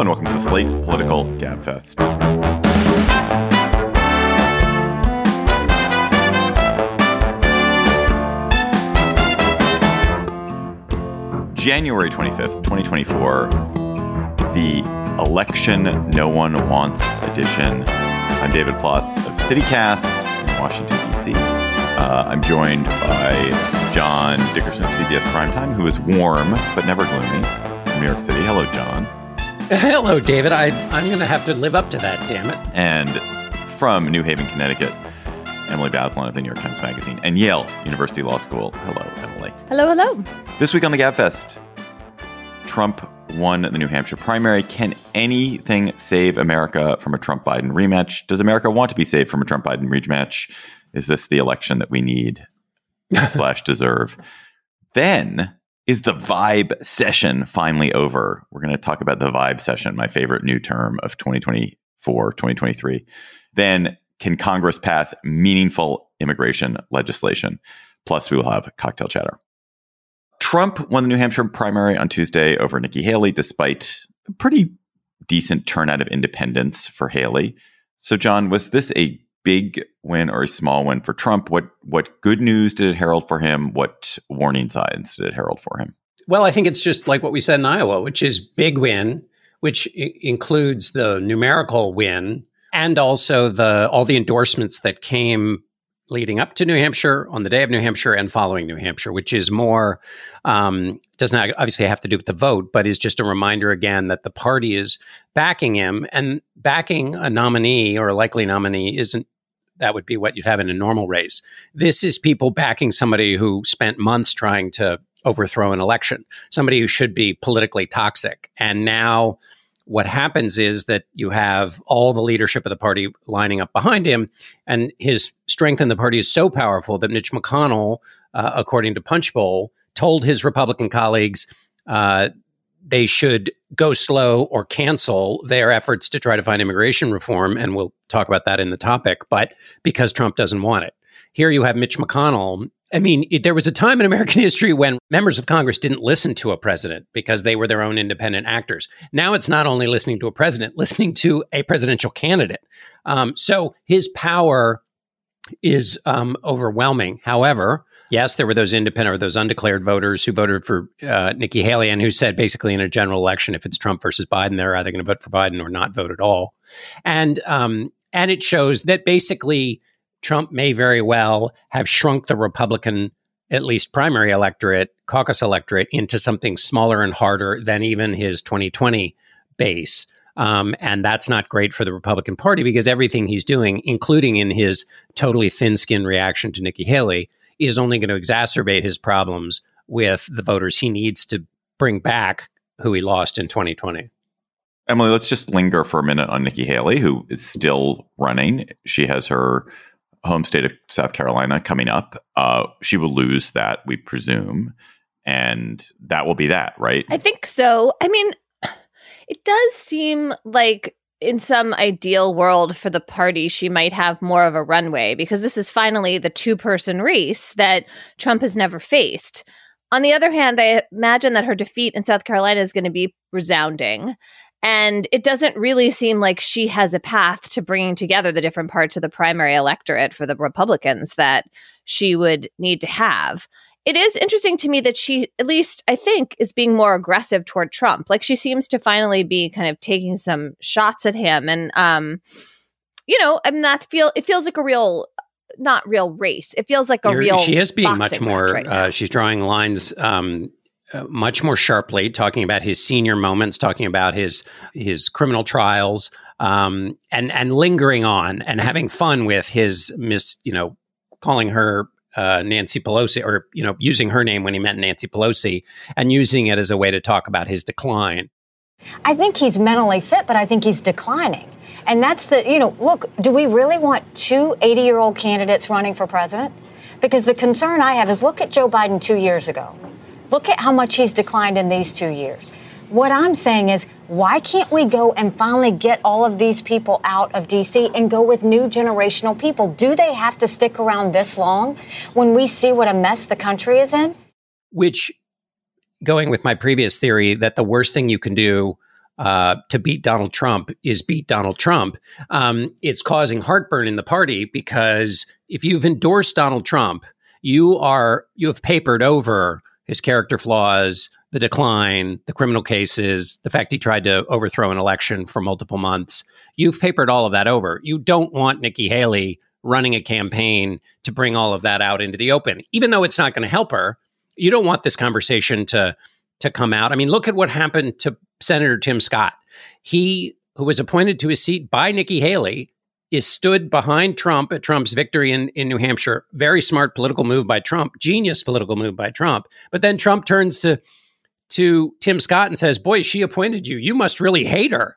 and welcome to the Slate Political Gabfest. January 25th, 2024, the Election No One Wants edition. I'm David Plotz of CityCast in Washington, D.C. I'm joined by John Dickerson of CBS Primetime, who is warm but never gloomy from New York City. Hello, John. Hello, David. I'm going to have to live up to that, damn it. And from New Haven, Connecticut, Emily Bazelon of the New York Times Magazine and Yale University Law School. Hello, Emily. Hello, hello. This week on the Gabfest, Trump won the New Hampshire primary. Can anything save America from a Trump-Biden rematch? Does America want to be saved from a Trump-Biden rematch? Is this the election that we need / deserve? Then, is the vibe session finally over? We're going to talk about the vibe session, my favorite new term of 2024, 2023. Then, can Congress pass meaningful immigration legislation? Plus, we will have cocktail chatter. Trump won the New Hampshire primary on Tuesday over Nikki Haley, despite a pretty decent turnout of independents for Haley. So, John, was this a big win or a small win for Trump? What good news did it herald for him? What warning signs did it herald for him? Well, I think it's just like what we said in Iowa, which is big win, which includes the numerical win and also all the endorsements that came leading up to New Hampshire, on the day of New Hampshire, and following New Hampshire, which is more, does not obviously have to do with the vote, but is just a reminder again that the party is backing him, and backing a nominee or a likely nominee that would be what you'd have in a normal race. This is people backing somebody who spent months trying to overthrow an election, somebody who should be politically toxic. And now what happens is that you have all the leadership of the party lining up behind him, and his strength in the party is so powerful that Mitch McConnell, according to Punchbowl, told his Republican colleagues they should go slow or cancel their efforts to try to find immigration reform, and we'll talk about that in the topic, but because Trump doesn't want it. Here you have Mitch McConnell. I mean, there was a time in American history when members of Congress didn't listen to a president because they were their own independent actors. Now it's not only listening to a president, listening to a presidential candidate. So his power is overwhelming. However, yes, there were those independent or those undeclared voters who voted for Nikki Haley and who said basically in a general election, if it's Trump versus Biden, they're either going to vote for Biden or not vote at all. And it shows that basically Trump may very well have shrunk the Republican, at least primary electorate, caucus electorate, into something smaller and harder than even his 2020 base. And that's not great for the Republican Party because everything he's doing, including in his totally thin-skinned reaction to Nikki Haley, is only going to exacerbate his problems with the voters he needs to bring back who he lost in 2020. Emily, let's just linger for a minute on Nikki Haley, who is still running. She has her home state of South Carolina coming up. She will lose that, we presume. And that will be that, right? I think so. I mean, it does seem like in some ideal world for the party, she might have more of a runway because this is finally the two-person race that Trump has never faced. On the other hand, I imagine that her defeat in South Carolina is going to be resounding. And it doesn't really seem like she has a path to bringing together the different parts of the primary electorate for the Republicans that she would need to have. It is interesting to me that she, at least I think, is being more aggressive toward Trump. Like she seems to finally be kind of taking some shots at him. And, it feels like a real, not real race. It feels like a real She is being much more, right she's drawing lines much more sharply, talking about his senior moments, talking about his criminal trials, and lingering on and having fun with his calling her Nancy Pelosi, or using her name when he meant Nancy Pelosi, and using it as a way to talk about his decline. I think he's mentally fit, but I think he's declining. And that's look, do we really want two 80-year-old candidates running for president? Because the concern I have is look at Joe Biden 2 years ago. Look at how much he's declined in these 2 years. What I'm saying is, why can't we go and finally get all of these people out of D.C. and go with new generational people? Do they have to stick around this long when we see what a mess the country is in? Which, going with my previous theory, that the worst thing you can do to beat Donald Trump is beat Donald Trump. It's causing heartburn in the party because if you've endorsed Donald Trump, you have papered over his character flaws, the decline, the criminal cases, the fact he tried to overthrow an election for multiple months. You've papered all of that over. You don't want Nikki Haley running a campaign to bring all of that out into the open, even though it's not going to help her. You don't want this conversation to come out. I mean, look at what happened to Senator Tim Scott. He, who was appointed to his seat by Nikki Haley, is stood behind Trump at Trump's victory in New Hampshire. Very smart political move by Trump, genius political move by Trump. But then Trump turns to Tim Scott and says, boy, she appointed you. You must really hate her.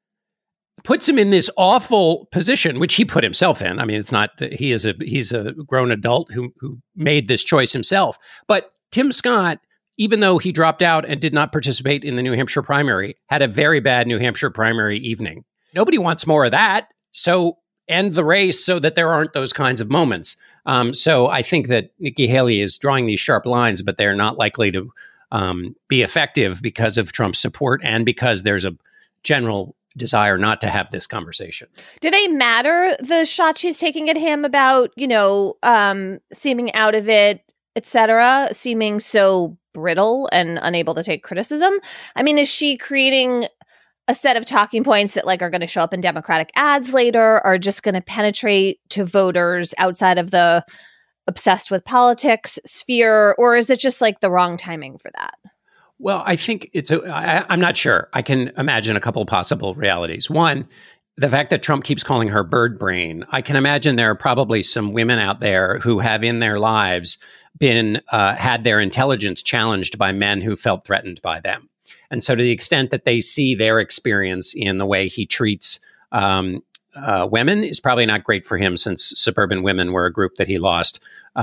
Puts him in this awful position, which he put himself in. I mean, it's not that he's a grown adult who made this choice himself. But Tim Scott, even though he dropped out and did not participate in the New Hampshire primary, had a very bad New Hampshire primary evening. Nobody wants more of that. So end the race so that there aren't those kinds of moments. So I think that Nikki Haley is drawing these sharp lines, but they're not likely to be effective because of Trump's support and because there's a general desire not to have this conversation. Do they matter, the shot she's taking at him about, seeming out of it, etc., seeming so brittle and unable to take criticism? I mean, is she creating a set of talking points that are going to show up in Democratic ads later, are just going to penetrate to voters outside of the obsessed with politics sphere, or is it just the wrong timing for that? Well, I think I'm not sure. I can imagine a couple of possible realities. One, the fact that Trump keeps calling her bird brain. I can imagine there are probably some women out there who have in their lives been had their intelligence challenged by men who felt threatened by them. And so to the extent that they see their experience in the way he treats women is probably not great for him, since suburban women were a group that he lost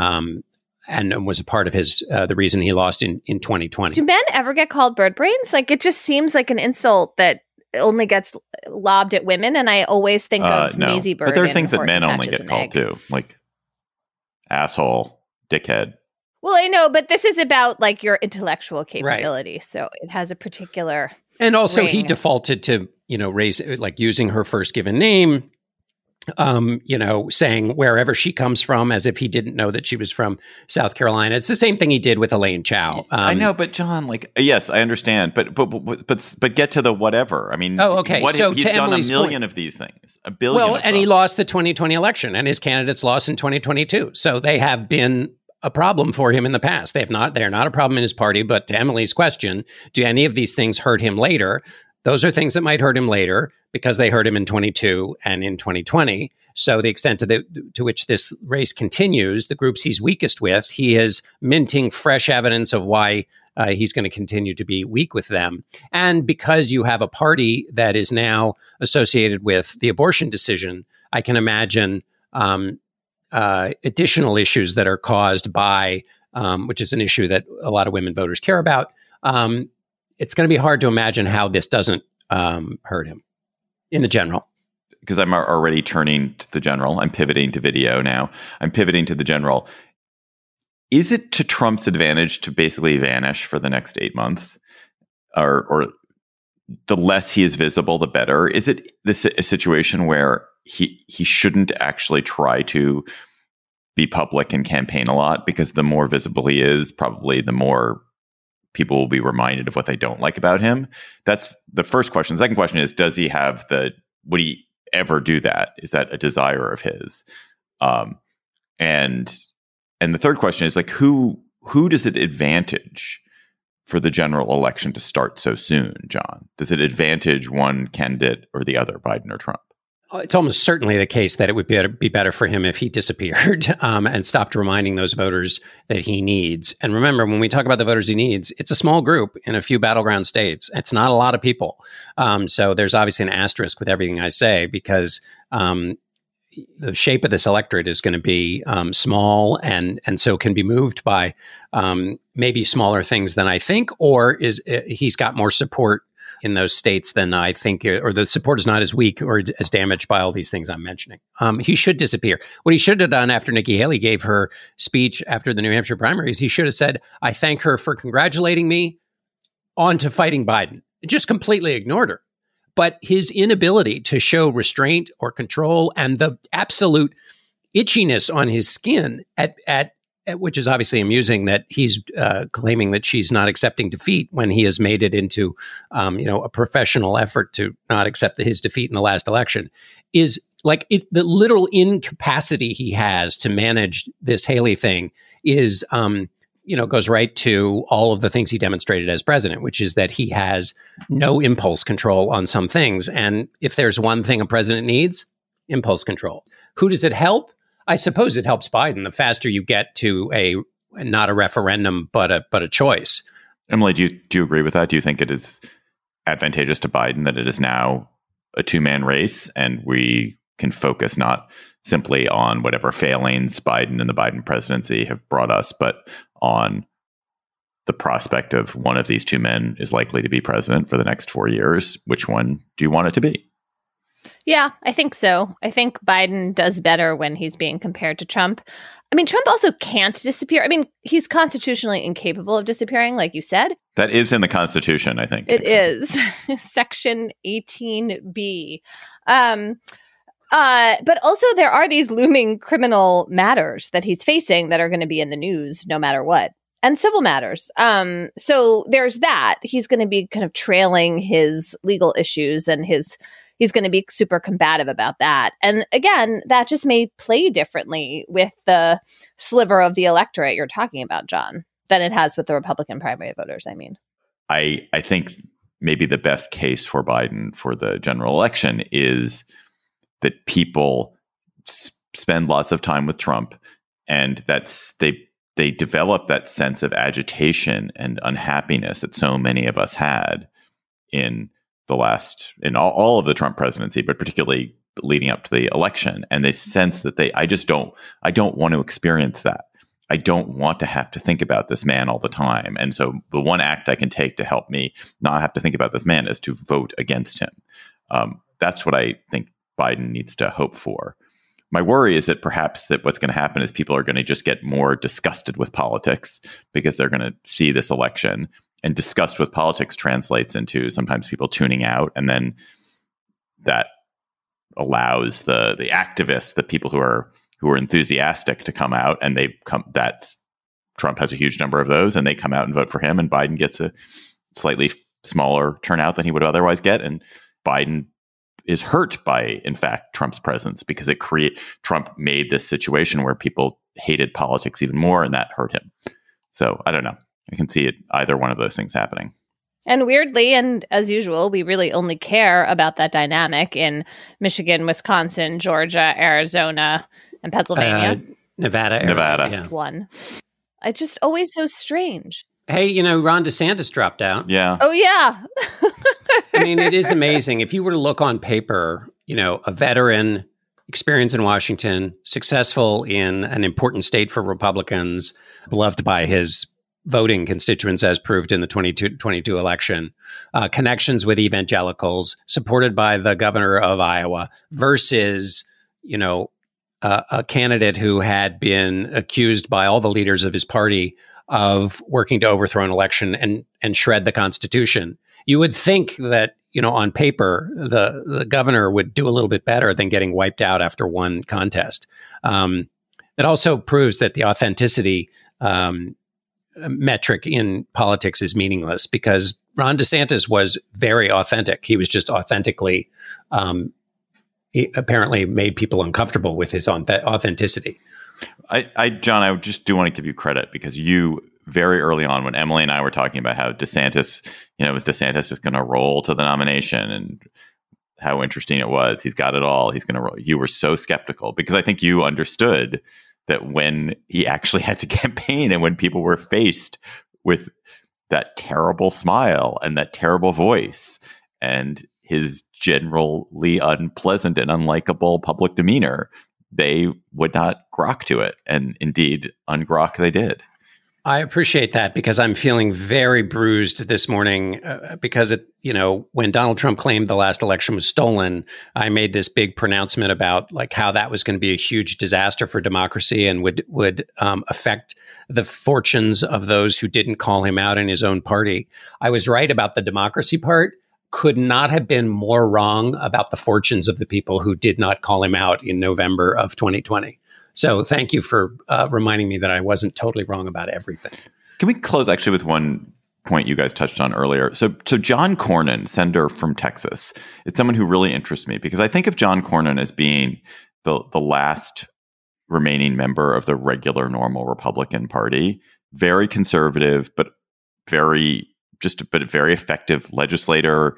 and was a part of the reason he lost in 2020. Do men ever get called bird brains? It just seems like an insult that only gets lobbed at women. And I always think of no. Maisie Bird. But there are things that men only get called too, like asshole, dickhead. Well, I know, but this is about your intellectual capability. Right. So it has a particular And also ring. He defaulted to, raise, using her first given name, saying wherever she comes from, as if he didn't know that she was from South Carolina. It's the same thing he did with Elaine Chao. I know, but John, yes, I understand, but get to the whatever. I mean, okay. So he's to done Emily's a million point, of these things, a billion. Well, and he lost the 2020 election, and his candidates lost in 2022. So they have been a problem for him in the past. They're not a problem in his party. But to Emily's question, do any of these things hurt him later? Those are things that might hurt him later because they hurt him in 22 and in 2020. So the extent to which this race continues, the groups he's weakest with, he is minting fresh evidence of why he's going to continue to be weak with them. And because you have a party that is now associated with the abortion decision, I can imagine additional issues that are caused by, which is an issue that a lot of women voters care about. It's going to be hard to imagine how this doesn't hurt him in the general. Because I'm already turning to the general. I'm pivoting to video now. I'm pivoting to the general. Is it to Trump's advantage to basically vanish for the next 8 months? Or the less he is visible, the better? Is it a situation where he shouldn't actually try to be public and campaign a lot? Because the more visible he is, probably the more people will be reminded of what they don't like about him. That's the first question. The second question is, would he ever do that? Is that a desire of his? And the third question is who does it advantage for the general election to start so soon, John? Does it advantage one candidate or the other, Biden or Trump? It's almost certainly the case that it would be better for him if he disappeared and stopped reminding those voters that he needs. And remember, when we talk about the voters he needs, it's a small group in a few battleground states. It's not a lot of people. So there's obviously an asterisk with everything I say, because the shape of this electorate is going to be small and so can be moved by maybe smaller things than I think, or he's got more support in those states than I think, or the support is not as weak or as damaged by all these things I'm mentioning. He should disappear. What he should have done after Nikki Haley gave her speech after the New Hampshire primaries, he should have said, I thank her for congratulating me, on to fighting Biden. It just completely ignored her. But his inability to show restraint or control and the absolute itchiness on his skin at which is obviously amusing that he's claiming that she's not accepting defeat when he has made it into, a professional effort to not accept his defeat in the last election, is like the literal incapacity he has to manage this Haley thing is, goes right to all of the things he demonstrated as president, which is that he has no impulse control on some things. And if there's one thing a president needs, impulse control. Who does it help? I suppose it helps Biden. The faster you get to not a referendum, but a choice. Emily, do you agree with that? Do you think it is advantageous to Biden that it is now a two-man race and we can focus not simply on whatever failings Biden and the Biden presidency have brought us, but on the prospect of one of these two men is likely to be president for the next 4 years? Which one do you want it to be? Yeah, I think so. I think Biden does better when he's being compared to Trump. I mean, Trump also can't disappear. I mean, he's constitutionally incapable of disappearing, like you said. That is in the Constitution, I think. It is. Section 18B. But also there are these looming criminal matters that he's facing that are going to be in the news no matter what. And civil matters. So there's that. He's going to be kind of trailing his legal issues and he's going to be super combative about that. And again, that just may play differently with the sliver of the electorate you're talking about, John, than it has with the Republican primary voters, I mean. I think maybe the best case for Biden for the general election is that people spend lots of time with Trump and they develop that sense of agitation and unhappiness that so many of us had in all of the Trump presidency, but particularly leading up to the election. And they sense that I don't want to experience that. I don't want to have to think about this man all the time. And so the one act I can take to help me not have to think about this man is to vote against him. That's what I think Biden needs to hope for. My worry is that perhaps that what's going to happen is people are going to just get more disgusted with politics because they're going to see this election. And disgust with politics translates into sometimes people tuning out, and then that allows the activists, the people who are enthusiastic, to come out, and Trump has a huge number of those, and they come out and vote for him, and Biden gets a slightly smaller turnout than he would otherwise get, and Biden is hurt by, in fact, Trump's presence because Trump made this situation where people hated politics even more, and that hurt him. So I don't know. I can see either one of those things happening. And weirdly, and as usual, we really only care about that dynamic in Wisconsin, Georgia, Arizona, and Pennsylvania. Nevada. Yeah. One. It's just always so strange. Hey, Ron DeSantis dropped out. Yeah. Oh, yeah. I mean, it is amazing. If you were to look on paper, a veteran, experience in Washington, successful in an important state for Republicans, beloved by his voting constituents as proved in the 2022 election, connections with evangelicals, supported by the governor of Iowa, versus, a candidate who had been accused by all the leaders of his party of working to overthrow an election and shred the Constitution. You would think that, on paper, the governor would do a little bit better than getting wiped out after one contest. It also proves that the authenticity metric in politics is meaningless, because Ron DeSantis was very authentic. He was just authentically, he apparently made people uncomfortable with his authenticity. John, I just do want to give you credit, because you very early on, when Emily and I were talking about how DeSantis, was DeSantis just going to roll to the nomination and how interesting it was. He's got it all. He's going to roll. You were so skeptical, because I think you understood that when he actually had to campaign and when people were faced with that terrible smile and that terrible voice and his generally unpleasant and unlikable public demeanor, they would not grok to it. And indeed, ungrok they did. I appreciate that, because I'm feeling very bruised this morning because when Donald Trump claimed the last election was stolen, I made this big pronouncement about how that was going to be a huge disaster for democracy and would affect the fortunes of those who didn't call him out in his own party. I was right about the democracy part, could not have been more wrong about the fortunes of the people who did not call him out in November of 2020. So thank you for reminding me that I wasn't totally wrong about everything. Can we close actually with one point you guys touched on earlier? So John Cornyn, senator from Texas, is someone who really interests me because I think of John Cornyn as being the last remaining member of the regular, normal Republican Party. Very conservative, but very effective legislator,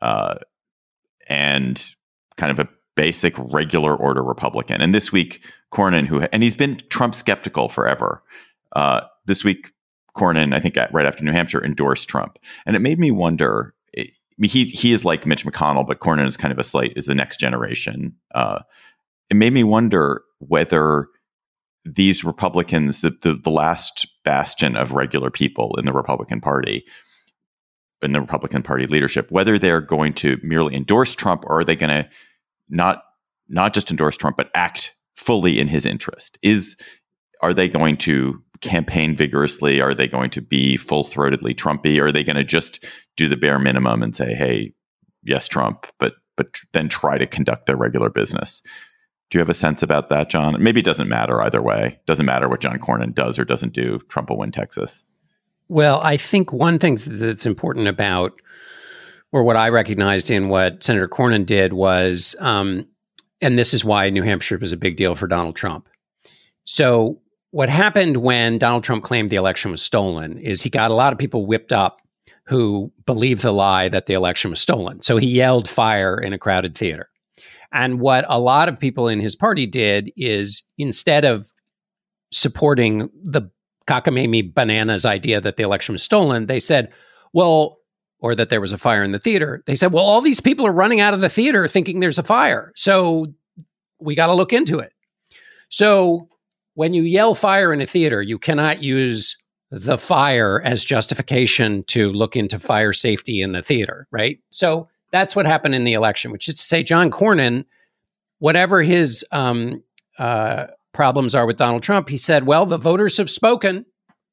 and kind of a basic regular order Republican. And this week, Cornyn, and he's been Trump skeptical forever. This week, Cornyn, I think right after New Hampshire, endorsed Trump, and it made me wonder. He is like Mitch McConnell, but Cornyn is kind of is the next generation. It made me wonder whether these Republicans, the last bastion of regular people in the Republican Party, in the Republican Party leadership, whether they're going to merely endorse Trump or are they going to not just endorse Trump, but act fully in his interest? Are they going to campaign vigorously? Are they going to be full-throatedly Trumpy? Or are they going to just do the bare minimum and say, hey, yes, Trump, but then try to conduct their regular business? Do you have a sense about that, John? Maybe it doesn't matter either way. It doesn't matter what John Cornyn does or doesn't do. Trump will win Texas. Well, I think one thing that's important about, or what I recognized in what Senator Cornyn did was, and this is why New Hampshire was a big deal for Donald Trump. So what happened when Donald Trump claimed the election was stolen is he got a lot of people whipped up who believed the lie that the election was stolen. So he yelled fire in a crowded theater. And what a lot of people in his party did is, instead of supporting the cockamamie bananas idea that the election was stolen, they said, well, or that there was a fire in the theater. They said, well, all these people are running out of the theater thinking there's a fire, so we got to look into it. So when you yell fire in a theater, you cannot use the fire as justification to look into fire safety in the theater, right? So that's what happened in the election, which is to say John Cornyn, whatever his problems are with Donald Trump, he said, well, the voters have spoken.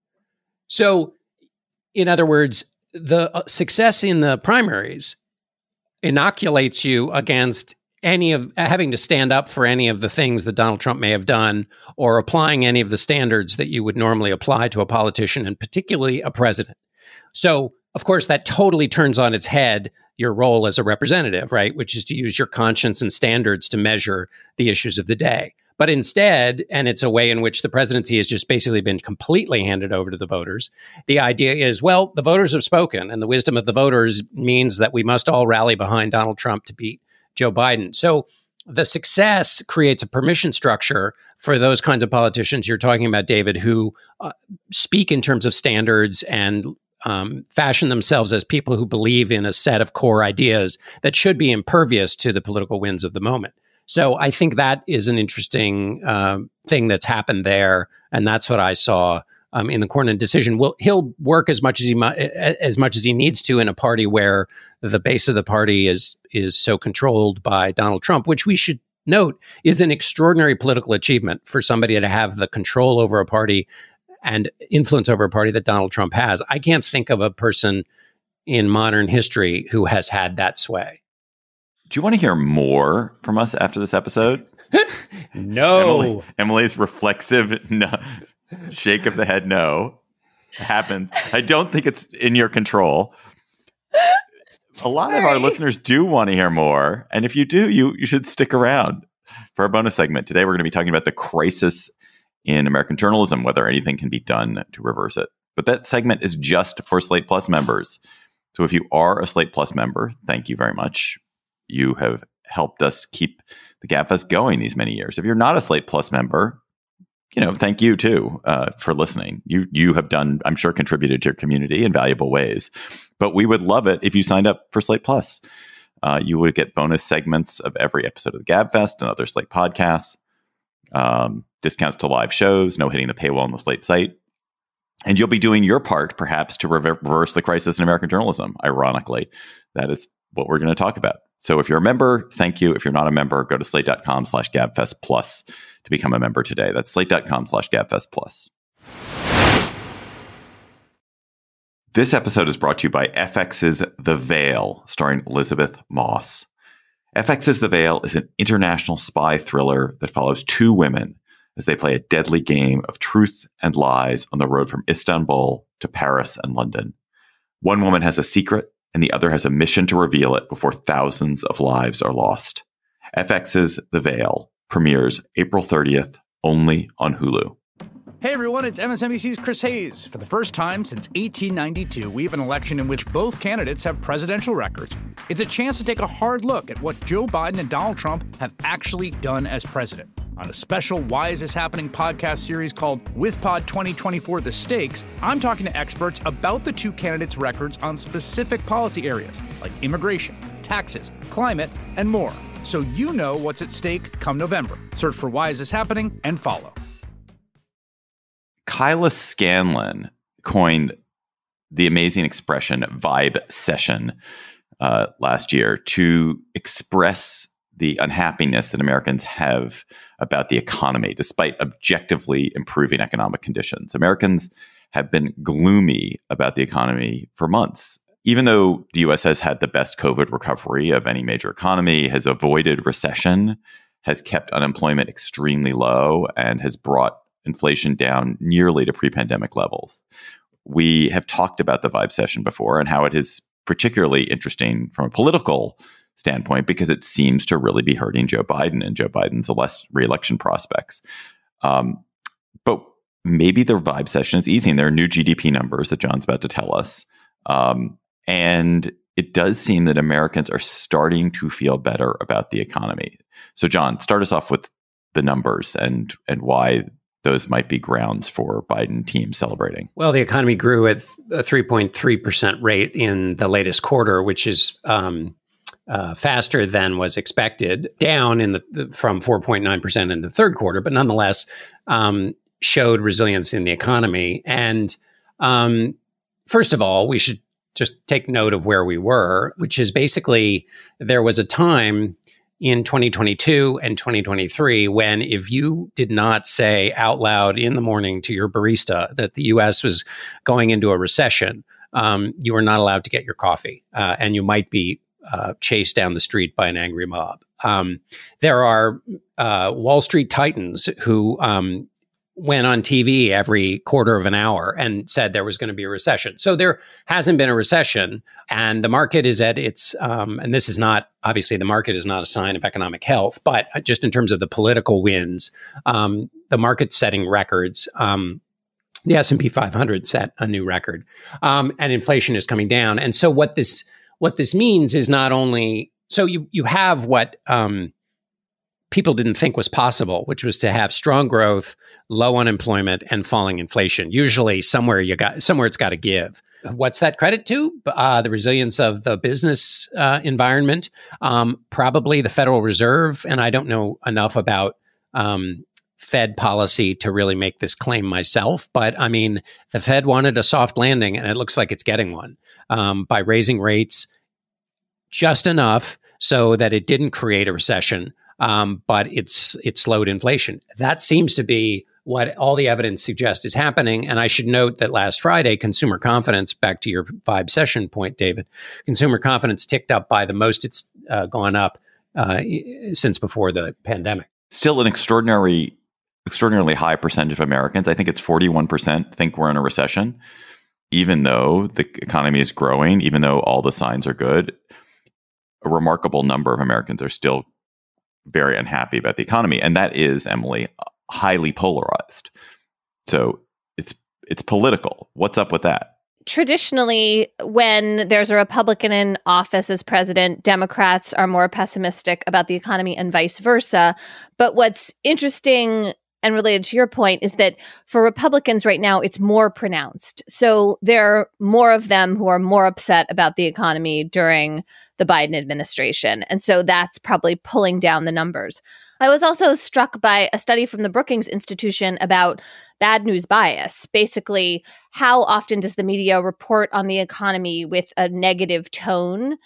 So, in other words, the success in the primaries inoculates you against any of having to stand up for any of the things that Donald Trump may have done, or applying any of the standards that you would normally apply to a politician, and particularly a president. So, of course, that totally turns on its head your role as a representative, right? Which is to use your conscience and standards to measure the issues of the day. But instead, and it's a way in which the presidency has just basically been completely handed over to the voters, the idea is, well, the voters have spoken, and the wisdom of the voters means that we must all rally behind Donald Trump to beat Joe Biden. So the success creates a permission structure for those kinds of politicians you're talking about, David, who speak in terms of standards and fashion themselves as people who believe in a set of core ideas that should be impervious to the political winds of the moment. So I think that is an interesting thing that's happened there, and that's what I saw in the Cornyn decision. Well, he'll work as much as he needs to in a party where the base of the party is so controlled by Donald Trump, which we should note is an extraordinary political achievement for somebody to have the control over a party and influence over a party that Donald Trump has. I can't think of a person in modern history who has had that sway. Do you want to hear more from us after this episode? No. Emily's reflexive no, shake of the head no happens. I don't think it's in your control. A lot of our listeners do want to hear more. And if you do, you should stick around for our bonus segment. Today, we're going to be talking about the crisis in American journalism, whether anything can be done to reverse it. But that segment is just for Slate Plus members. So if you are a Slate Plus member, thank you very much. You have helped us keep the GabFest going these many years. If you're not a Slate Plus member, thank you too for listening. You have done, I'm sure, contributed to your community in valuable ways. But we would love it if you signed up for Slate Plus. You would get bonus segments of every episode of the GabFest and other Slate podcasts, discounts to live shows, no hitting the paywall on the Slate site. And you'll be doing your part, perhaps, to reverse the crisis in American journalism. Ironically, that is what we're going to talk about. So if you're a member, thank you. If you're not a member, go to slate.com/GabFestPlus to become a member today. That's slate.com/GabFestPlus. This episode is brought to you by FX's The Veil, starring Elizabeth Moss. FX's The Veil is an international spy thriller that follows two women as they play a deadly game of truth and lies on the road from Istanbul to Paris and London. One woman has a secret, and the other has a mission to reveal it before thousands of lives are lost. FX's The Veil premieres April 30th, only on Hulu. Hey everyone, it's MSNBC's Chris Hayes. For the first time since 1892, we have an election in which both candidates have presidential records. It's a chance to take a hard look at what Joe Biden and Donald Trump have actually done as president. On a special Why Is This Happening podcast series called WithPod 2024 The Stakes, I'm talking to experts about the two candidates' records on specific policy areas like immigration, taxes, climate, and more. So you know what's at stake come November. Search for Why Is This Happening and follow. Kyla Scanlon coined the amazing expression vibe session last year to express the unhappiness that Americans have about the economy, despite objectively improving economic conditions. Americans have been gloomy about the economy for months. Even though the U.S. has had the best COVID recovery of any major economy, has avoided recession, has kept unemployment extremely low, and has brought inflation down nearly to pre-pandemic levels. We have talked about the vibe session before and how it is particularly interesting from a political standpoint because it seems to really be hurting Joe Biden and Joe Biden's re-election prospects. But maybe the vibe session is easing. There are new GDP numbers that John's about to tell us. And it does seem that Americans are starting to feel better about the economy. So John, start us off with the numbers and why those might be grounds for Biden team celebrating. Well, the economy grew at a 3.3% rate in the latest quarter, which is faster than was expected, down from 4.9% in the third quarter, but nonetheless showed resilience in the economy. And first of all, we should just take note of where we were, which is basically there was a time in 2022 and 2023 when if you did not say out loud in the morning to your barista that the U.S. was going into a recession, you were not allowed to get your coffee, and you might be chased down the street by an angry mob. There are Wall Street titans who went on TV every quarter of an hour and said there was going to be a recession. So there hasn't been a recession, and the market is at its, and this is not, obviously the market is not a sign of economic health, but just in terms of the political wins, the market's setting records. The S&P 500 set a new record, and inflation is coming down. And so what this means is not only, so you have what people didn't think was possible, which was to have strong growth, low unemployment, and falling inflation. Usually somewhere it's got to give. What's that credit to? The resilience of the business environment, probably the Federal Reserve. And I don't know enough about Fed policy to really make this claim myself. But I mean, the Fed wanted a soft landing, and it looks like it's getting one by raising rates just enough so that it didn't create a recession. But it slowed inflation. That seems to be what all the evidence suggests is happening. And I should note that last Friday, consumer confidence, back to your vibe session point, David, consumer confidence ticked up by the most it's gone up since before the pandemic. Still an extraordinarily high percentage of Americans, I think it's 41%, think we're in a recession, even though the economy is growing, even though all the signs are good. A remarkable number of Americans are still very unhappy about the economy. And that is, Emily, highly polarized. So it's political. What's up with that? Traditionally, when there's a Republican in office as president, Democrats are more pessimistic about the economy and vice versa. But what's interesting and related to your point is that for Republicans right now, it's more pronounced. So there are more of them who are more upset about the economy during the Biden administration. And so that's probably pulling down the numbers. I was also struck by a study from the Brookings Institution about bad news bias. Basically, how often does the media report on the economy with a negative tone?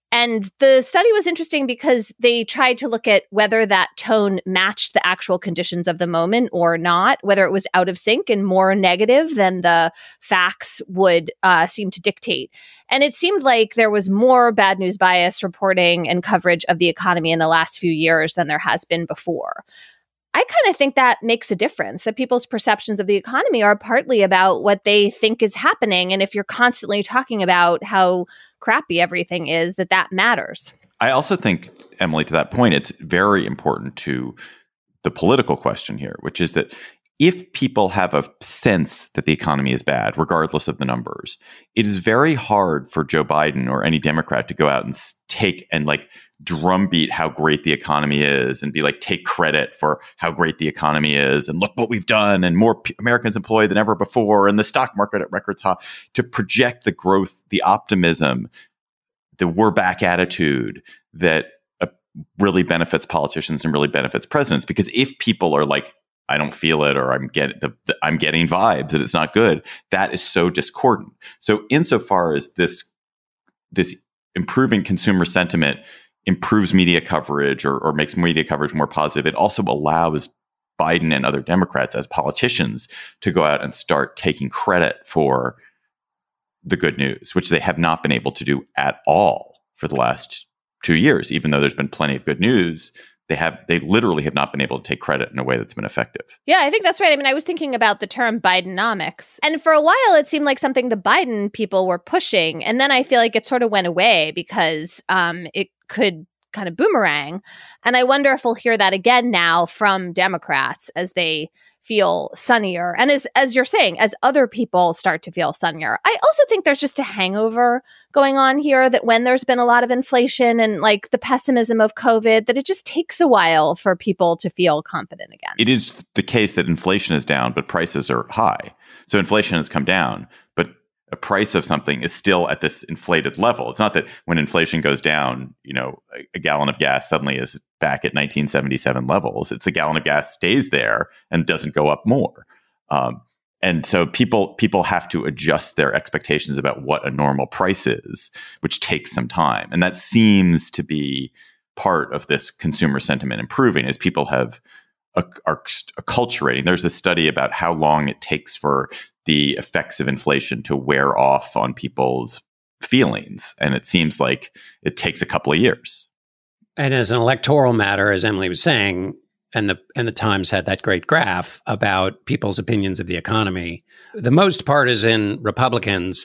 And the study was interesting because they tried to look at whether that tone matched the actual conditions of the moment or not, whether it was out of sync and more negative than the facts would seem to dictate. And it seemed like there was more bad news bias reporting and coverage of the economy in the last few years than there has been before. I kind of think that makes a difference, that people's perceptions of the economy are partly about what they think is happening. And if you're constantly talking about how crappy everything is, that matters. I also think, Emily, to that point, it's very important to the political question here, which is that if people have a sense that the economy is bad, regardless of the numbers, it is very hard for Joe Biden or any Democrat to go out and take and drumbeat how great the economy is and be take credit for how great the economy is and look what we've done and more Americans employed than ever before and the stock market at records high, to project the growth, the optimism, the we're back attitude that really benefits politicians and really benefits presidents. Because if people are I don't feel it, or I'm getting vibes that it's not good, that is so discordant. So insofar as this improving consumer sentiment improves media coverage or makes media coverage more positive, it also allows Biden and other Democrats as politicians to go out and start taking credit for the good news, which they have not been able to do at all for the last 2 years. Even though there's been plenty of good news, they literally have not been able to take credit in a way that's been effective. Yeah, I think that's right. I mean, I was thinking about the term Bidenomics. And for a while, it seemed like something the Biden people were pushing. And then I feel like it sort of went away because it could kind of boomerang. And I wonder if we'll hear that again now from Democrats as they feel sunnier. And as you're saying, as other people start to feel sunnier. I also think there's just a hangover going on here, that when there's been a lot of inflation and the pessimism of COVID, that it just takes a while for people to feel confident again. It is the case that inflation is down, but prices are high. So inflation has come down, but a price of something is still at this inflated level. It's not that when inflation goes down, a gallon of gas suddenly is back at 1977 levels. It's a gallon of gas stays there and doesn't go up more. And so people have to adjust their expectations about what a normal price is, which takes some time. And that seems to be part of this consumer sentiment improving, as people are acculturating. There's a study about how long it takes for the effects of inflation to wear off on people's feelings. And it seems like it takes a couple of years. And as an electoral matter, as Emily was saying, and the Times had that great graph about people's opinions of the economy, the most partisan Republicans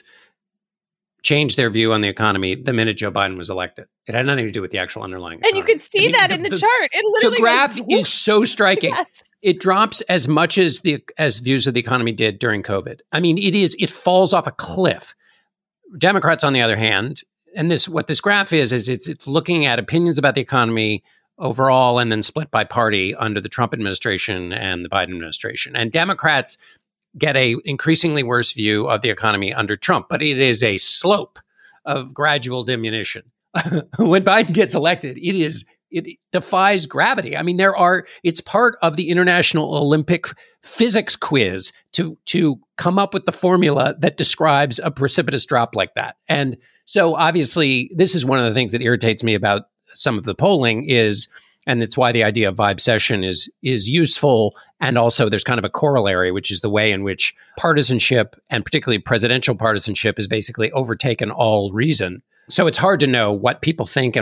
changed their view on the economy the minute Joe Biden was elected. It had nothing to do with the actual underlying economy. And you could see that in the chart. It literally the graph is so striking. Yes. It drops as much as views of the economy did during COVID. I mean, it falls off a cliff. Democrats, on the other hand, and what this graph is it's looking at opinions about the economy overall and then split by party under the Trump administration and the Biden administration. And Democrats get a increasingly worse view of the economy under Trump, but it is a slope of gradual diminution. When Biden gets elected, it defies gravity. I mean, it's part of the International Olympic Physics quiz to come up with the formula that describes a precipitous drop like that. And so obviously, this is one of the things that irritates me about some of the polling and it's why the idea of vibe session is useful. And also there's kind of a corollary, which is the way in which partisanship, and particularly presidential partisanship, is basically overtaken all reason. So it's hard to know what people think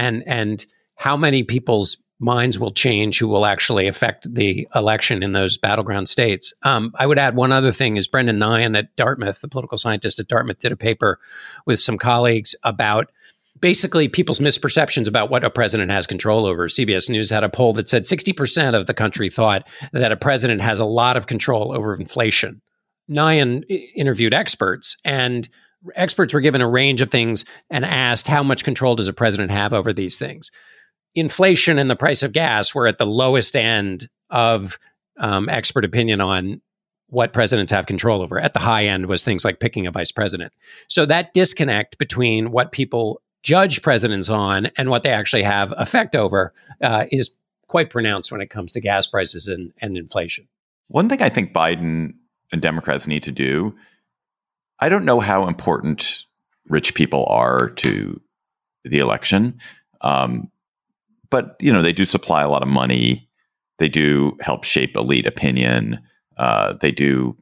and how many people's minds will change who will actually affect the election in those battleground states. I would add one other thing is Brendan Nyhan at Dartmouth, the political scientist at Dartmouth, did a paper with some colleagues about basically people's misperceptions about what a president has control over. CBS News had a poll that said 60% of the country thought that a president has a lot of control over inflation. Nyhan interviewed experts, and experts were given a range of things and asked, how much control does a president have over these things? Inflation and the price of gas were at the lowest end of expert opinion on what presidents have control over. At the high end was things like picking a vice president. So that disconnect between what people judge presidents on and what they actually have effect over is quite pronounced when it comes to gas prices and inflation. One thing I think Biden and Democrats need to do, I don't know how important rich people are to the election. But, they do supply a lot of money. They do help shape elite opinion. They do,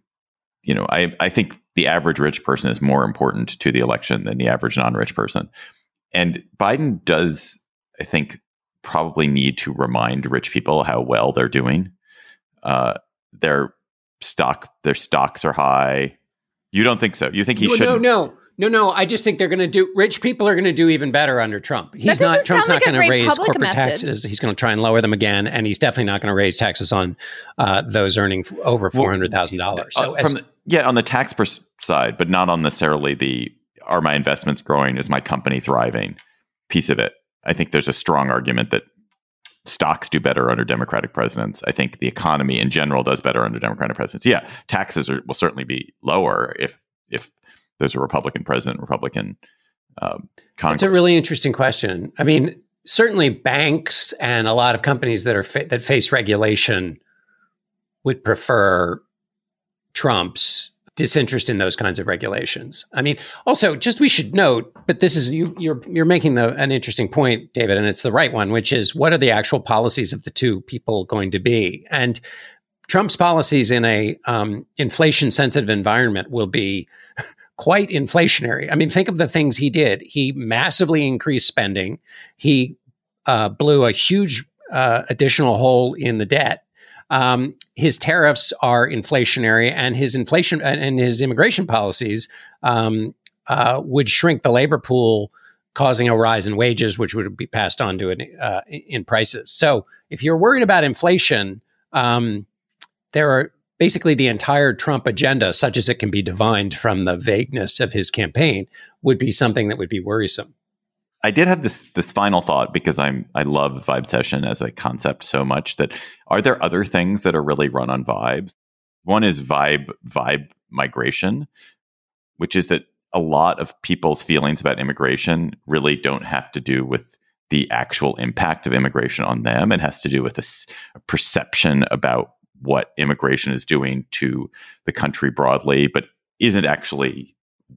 I think the average rich person is more important to the election than the average non-rich person. And Biden does, I think, probably need to remind rich people how well they're doing. Their stocks are high. You don't think so? You think he should? No. I just think rich people are going to do even better under Trump. Trump's not going to raise corporate taxes. He's going to try and lower them again. And he's definitely not going to raise taxes on those earning over $400,000. So on the tax side, but not on necessarily are my investments growing? Is my company thriving? Piece of it. I think there's a strong argument that stocks do better under Democratic presidents. I think the economy in general does better under Democratic presidents. Yeah, taxes will certainly be lower if there's a Republican president, Republican Congress. It's a really interesting question. I mean, certainly banks and a lot of companies that face regulation would prefer Trump's disinterest in those kinds of regulations. I mean, also, just we should note, but this is you're making an interesting point, David, and it's the right one, which is what are the actual policies of the two people going to be? And Trump's policies in a inflation-sensitive environment will be quite inflationary. I mean, think of the things he did. He massively increased spending. He blew a huge additional hole in the debt. His tariffs are inflationary, and his inflation and his immigration policies would shrink the labor pool, causing a rise in wages, which would be passed on to in prices. So, if you're worried about inflation, there are basically the entire Trump agenda, such as it can be divined from the vagueness of his campaign, would be something that would be worrisome. I did have this final thought because I love Vibe Session as a concept so much that are there other things that are really run on vibes? One is vibe migration, which is that a lot of people's feelings about immigration really don't have to do with the actual impact of immigration on them. It has to do with a perception about what immigration is doing to the country broadly, but isn't actually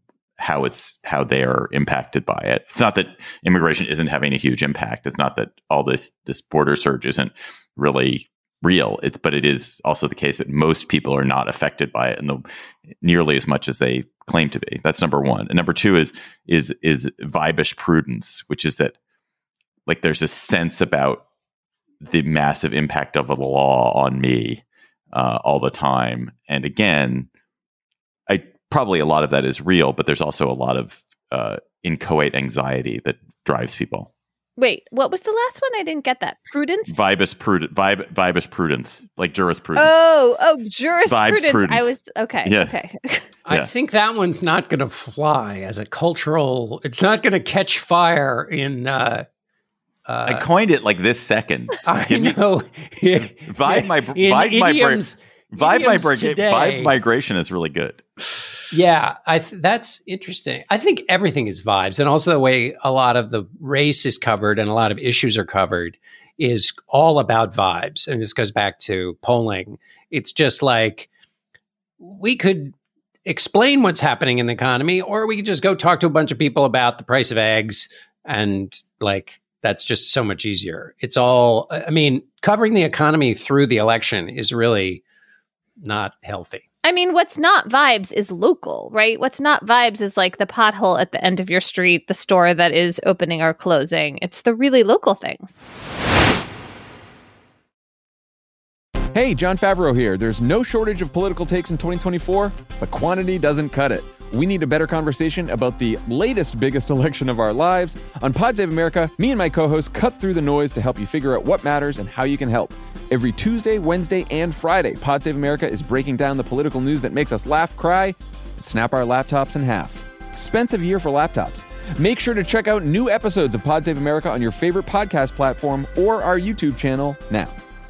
how they are impacted by it. It's not that immigration isn't having a huge impact. It's not that all this border surge isn't really real. But it is also the case that most people are not affected by it nearly as much as they claim to be. That's number one. And number two is vibish prudence, which is that like there's a sense about the massive impact of the law on me all the time. And again, probably a lot of that is real, but there's also a lot of inchoate anxiety that drives people. Wait, what was the last one? I didn't get that. Prudence? Vibus prudence, like jurisprudence. Oh, jurisprudence. I was okay. Yeah. Okay. I think that one's not going to fly as a cultural. It's not going to catch fire in. I coined it like this second. I know. Vibe migration is really good. Yeah, that's interesting. I think everything is vibes, and also the way a lot of the race is covered and a lot of issues are covered is all about vibes. And this goes back to polling. It's just like we could explain what's happening in the economy, or we could just go talk to a bunch of people about the price of eggs, and like that's just so much easier. It's all, I mean, covering the economy through the election is really not healthy. I mean, what's not vibes is local, right? What's not vibes is like the pothole at the end of your street, the store that is opening or closing. It's the really local things. Hey, Jon Favreau here. There's no shortage of political takes in 2024, but quantity doesn't cut it. We need a better conversation about the latest, biggest election of our lives. On Pod Save America, me and my co-hosts cut through the noise to help you figure out what matters and how you can help. Every Tuesday, Wednesday, and Friday, Pod Save America is breaking down the political news that makes us laugh, cry, and snap our laptops in half. Expensive year for laptops. Make sure to check out new episodes of Pod Save America on your favorite podcast platform or our YouTube channel now.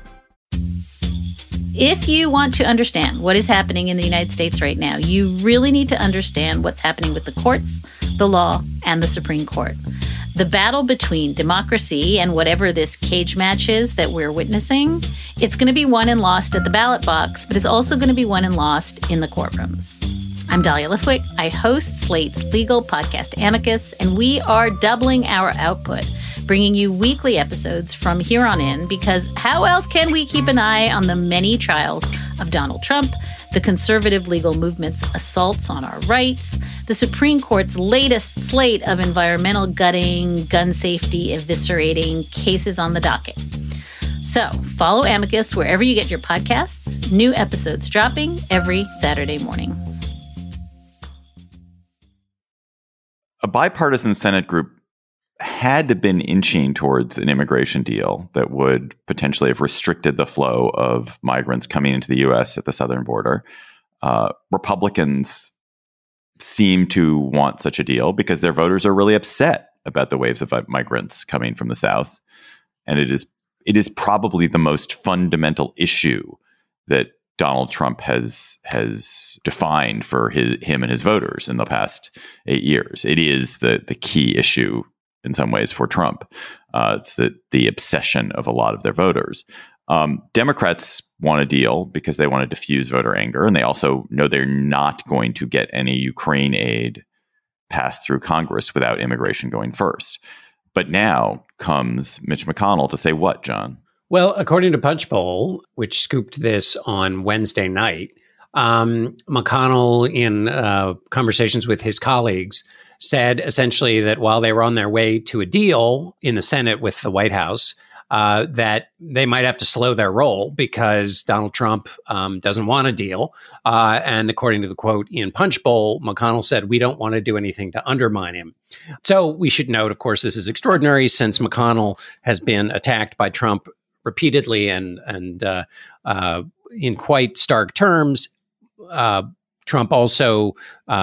If you want to understand what is happening in the United States right now, you really need to understand what's happening with the courts, the law, and the Supreme Court. The battle between democracy and whatever this cage match is that we're witnessing, it's going to be won and lost at the ballot box, but it's also going to be won and lost in the courtrooms. I'm Dahlia Lithwick. I host Slate's legal podcast Amicus, and we are doubling our output, bringing you weekly episodes from here on in, because how else can we keep an eye on the many trials of Donald Trump, the conservative legal movement's assaults on our rights, the Supreme Court's latest slate of environmental gutting, gun safety eviscerating cases on the docket. So follow Amicus wherever you get your podcasts. New episodes dropping every Saturday morning. A bipartisan Senate group had to been inching towards an immigration deal that would potentially have restricted the flow of migrants coming into the U.S. at the southern border. Republicans seem to want such a deal because their voters are really upset about the waves of migrants coming from the South. And it is probably the most fundamental issue that Donald Trump has defined for him and his voters in the past 8 years. It is the key issue in some ways for Trump. It's the obsession of a lot of their voters. Democrats want a deal because they want to diffuse voter anger, and they also know they're not going to get any Ukraine aid passed through Congress without immigration going first. But now comes Mitch McConnell to say what, John? Well, according to Punchbowl, which scooped this on Wednesday night, McConnell, in conversations with his colleagues, said essentially that while they were on their way to a deal in the Senate with the White House, that they might have to slow their roll because Donald Trump doesn't want a deal. And according to the quote in Punchbowl, McConnell said, "We don't want to do anything to undermine him." So we should note, of course, this is extraordinary since McConnell has been attacked by Trump repeatedly and in quite stark terms. Trump also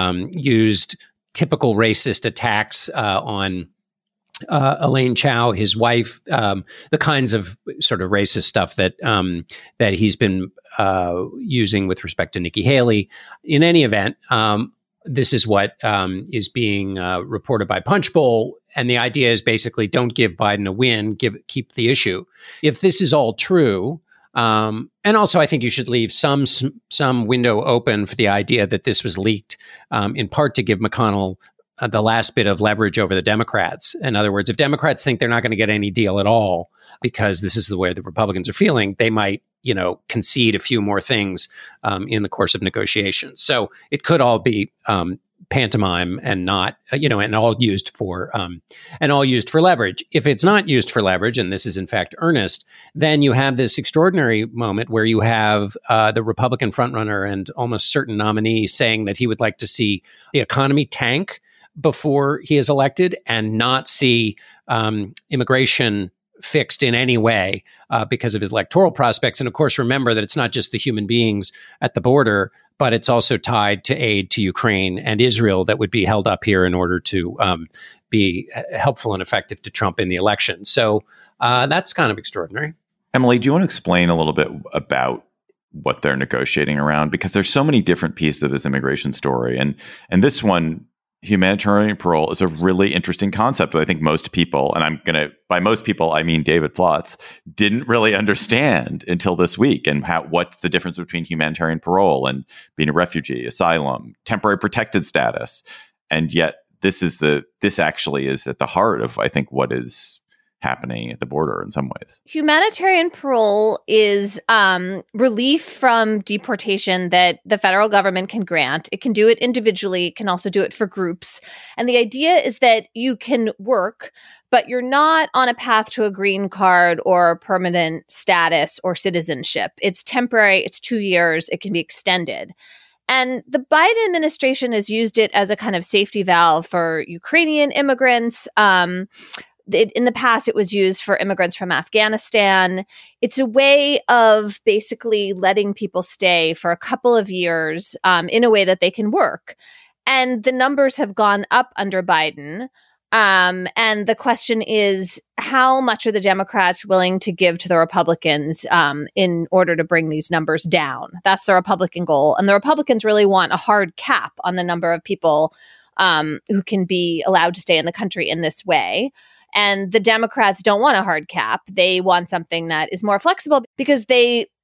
used typical racist attacks on Elaine Chao, his wife, the kinds of sort of racist stuff that he's been using with respect to Nikki Haley. In any event, this is what is being reported by Punchbowl. And the idea is basically don't give Biden a win, keep the issue. If this is all true, and also I think you should leave some window open for the idea that this was leaked in part to give McConnell the last bit of leverage over the Democrats. In other words, if Democrats think they're not going to get any deal at all because this is the way the Republicans are feeling, they might, concede a few more things in the course of negotiations. So it could all be pantomime and not, and all used for leverage. If it's not used for leverage, and this is in fact earnest, then you have this extraordinary moment where you have the Republican frontrunner and almost certain nominee saying that he would like to see the economy tank before he is elected and not see immigration fixed in any way because of his electoral prospects. And of course, remember that it's not just the human beings at the border, but it's also tied to aid to Ukraine and Israel that would be held up here in order to be helpful and effective to Trump in the election. So that's kind of extraordinary. Emily, do you want to explain a little bit about what they're negotiating around? Because there's so many different pieces of this immigration story. And this one, humanitarian parole, is a really interesting concept that I think most people, and by most people, I mean David Plotz, didn't really understand until this week. And what's the difference between humanitarian parole and being a refugee, asylum, temporary protected status? And yet this actually is at the heart of, I think, what is happening at the border in some ways. Humanitarian parole is relief from deportation that the federal government can grant. It can do it individually. It can also do it for groups. And the idea is that you can work, but you're not on a path to a green card or permanent status or citizenship. It's temporary. It's 2 years. It can be extended. And the Biden administration has used it as a kind of safety valve for Ukrainian immigrants. In the past, it was used for immigrants from Afghanistan. It's a way of basically letting people stay for a couple of years in a way that they can work. And the numbers have gone up under Biden. And the question is, how much are the Democrats willing to give to the Republicans in order to bring these numbers down? That's the Republican goal. And the Republicans really want a hard cap on the number of people who can be allowed to stay in the country in this way. And the Democrats don't want a hard cap. They want something that is more flexible because they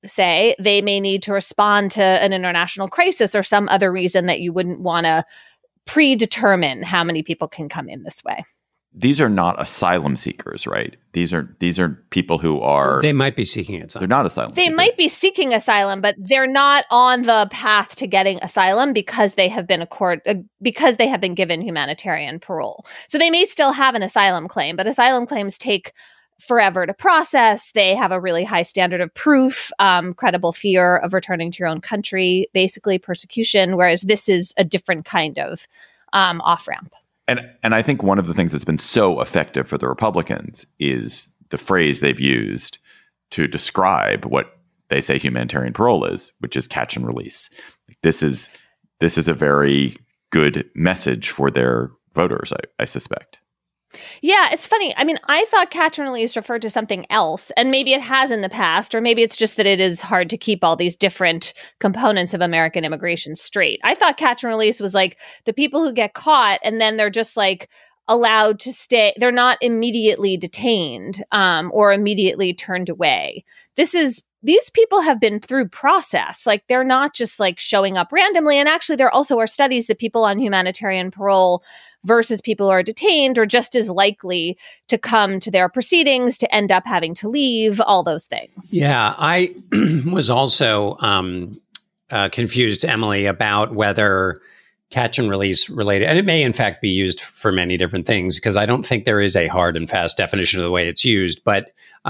say, they may need to respond to an international crisis or some other reason that you wouldn't want to predetermine how many people can come in this way. These are not asylum seekers, right? These are people who are... They might be seeking asylum. They're not asylum They seekers. might be seeking asylum, but they're not on the path to getting asylum because they have been because they have been given humanitarian parole. So they may still have an asylum claim, but asylum claims take forever to process. They have a really high standard of proof, credible fear of returning to your own country, basically persecution, whereas this is a different kind of off-ramp. And I think one of the things that's been so effective for the Republicans is the phrase they've used to describe what they say humanitarian parole is, which is catch and release. This is a very good message for their voters, I suspect. Yeah, it's funny. I mean, I thought catch and release referred to something else, and maybe it has in the past, or maybe it's just that it is hard to keep all these different components of American immigration straight. I thought catch and release was like the people who get caught and then they're just like allowed to stay. They're not immediately detained or immediately turned away. These people have been through process. Like, they're not just like showing up randomly. And actually, there also are studies that people on humanitarian parole versus people who are detained are just as likely to come to their proceedings, to end up having to leave, all those things. Yeah, I was also confused, Emily, about whether catch and release related, and it may in fact be used for many different things, because I don't think there is a hard and fast definition of the way it's used. But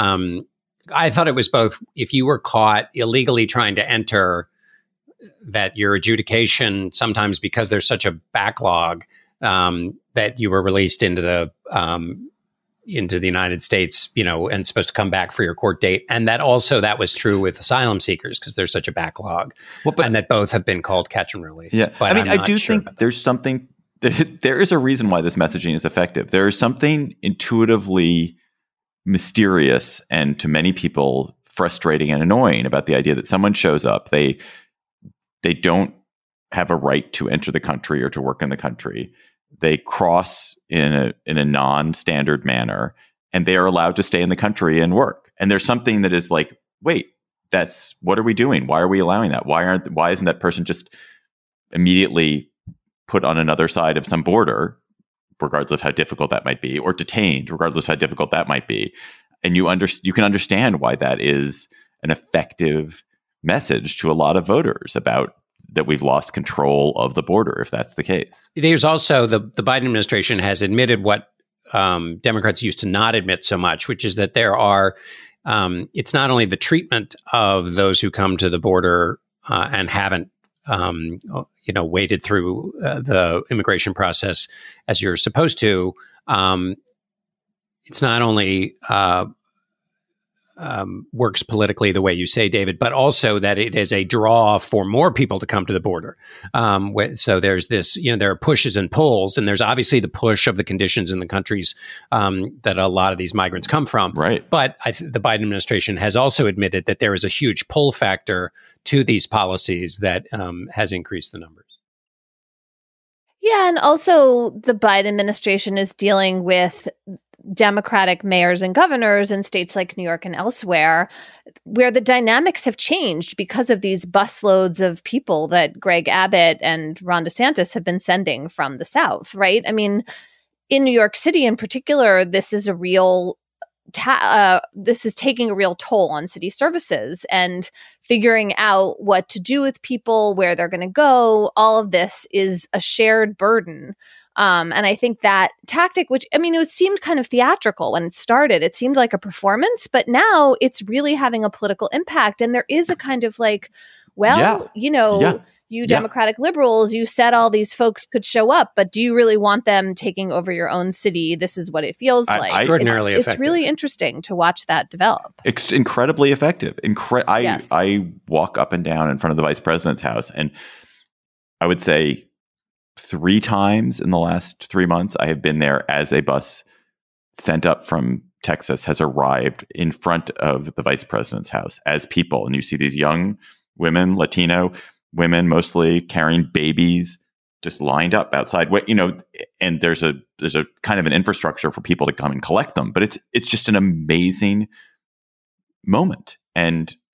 I thought it was both. If you were caught illegally trying to enter, that your adjudication, sometimes because there's such a backlog, that you were released into the United States, and supposed to come back for your court date. And that was true with asylum seekers, because there's such a backlog, and that both have been called catch and release. Yeah, but I do think there's something, there is a reason why this messaging is effective. There is something intuitively mysterious and, to many people, frustrating and annoying about the idea that someone shows up, they don't have a right to enter the country or to work in the country. They cross in a non-standard manner, and they are allowed to stay in the country and work. And there's something that is like, wait, what are we doing? Why are we allowing that? Why isn't that person just immediately put on another side of some border, regardless of how difficult that might be, or detained, regardless of how difficult that might be? And you can understand why that is an effective message to a lot of voters about that we've lost control of the border, if that's the case. There's also the Biden administration has admitted what Democrats used to not admit so much, which is that there are, it's not only the treatment of those who come to the border and haven't, waded through the immigration process as you're supposed to. It's not only works politically the way you say, David, but also that it is a draw for more people to come to the border. So there's this, there are pushes and pulls, and there's obviously the push of the conditions in the countries that a lot of these migrants come from. Right. But the Biden administration has also admitted that there is a huge pull factor to these policies that has increased the numbers. Yeah, and also the Biden administration is dealing with Democratic mayors and governors in states like New York and elsewhere, where the dynamics have changed because of these busloads of people that Greg Abbott and Ron DeSantis have been sending from the South, right? I mean, in New York City in particular, this is a real this is taking a real toll on city services and figuring out what to do with people, where they're going to go. All of this is a shared burden. And I think that tactic, which, I mean, it seemed kind of theatrical when it started. It seemed like a performance, but now it's really having a political impact. And there is a kind of like, you Democratic liberals, you said all these folks could show up, but do you really want them taking over your own city? This is what it feels like. Extraordinarily effective. It's really interesting to watch that develop. Incredibly effective. Yes. I walk up and down in front of the vice president's house, and I would say 3 times in the last 3 months, I have been there as a bus sent up from Texas has arrived in front of the vice president's house as people. And you see these young women, Latino women, mostly carrying babies, just lined up outside. And there's a kind of an infrastructure for people to come and collect them. But it's just an amazing moment. And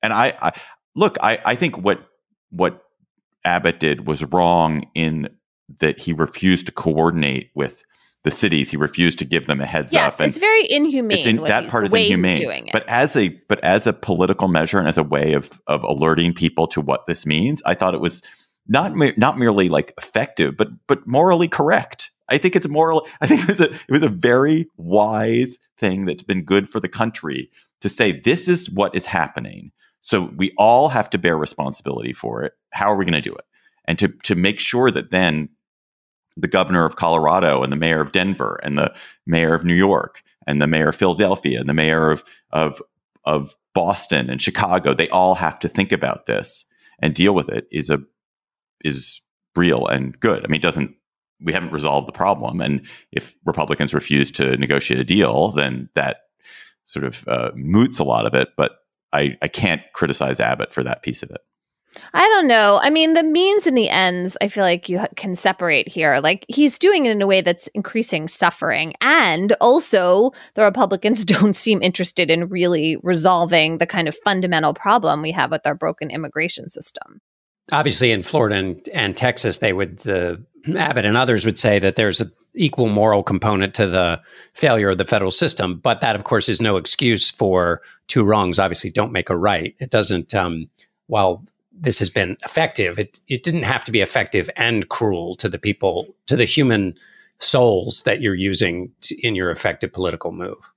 And I think what Abbott did was wrong in that he refused to coordinate with the cities. He refused to give them a heads up. Yes, it's very inhumane. That part is inhumane. Doing it. But as a political measure and as a way of alerting people to what this means, I thought it was not merely like effective, but morally correct. I think it was a very wise thing that's been good for the country to say this is what is happening. So we all have to bear responsibility for it. How are we going to do it? And to make sure that then the governor of Colorado and the mayor of Denver and the mayor of New York and the mayor of Philadelphia and the mayor of Boston and Chicago, they all have to think about this and deal with it is real and good. I mean, we haven't resolved the problem. And if Republicans refuse to negotiate a deal, then that sort of moots a lot of it. But I can't criticize Abbott for that piece of it. I don't know. I mean, the means and the ends, I feel like you can separate here. Like, he's doing it in a way that's increasing suffering. And also, the Republicans don't seem interested in really resolving the kind of fundamental problem we have with our broken immigration system. Obviously, in Florida and Texas, Abbott and others would say that there's an equal moral component to the failure of the federal system. But that, of course, is no excuse for two wrongs. Obviously, don't make a right. It doesn't, while this has been effective, it didn't have to be effective and cruel to the people, to the human souls that you're using in your effective political move.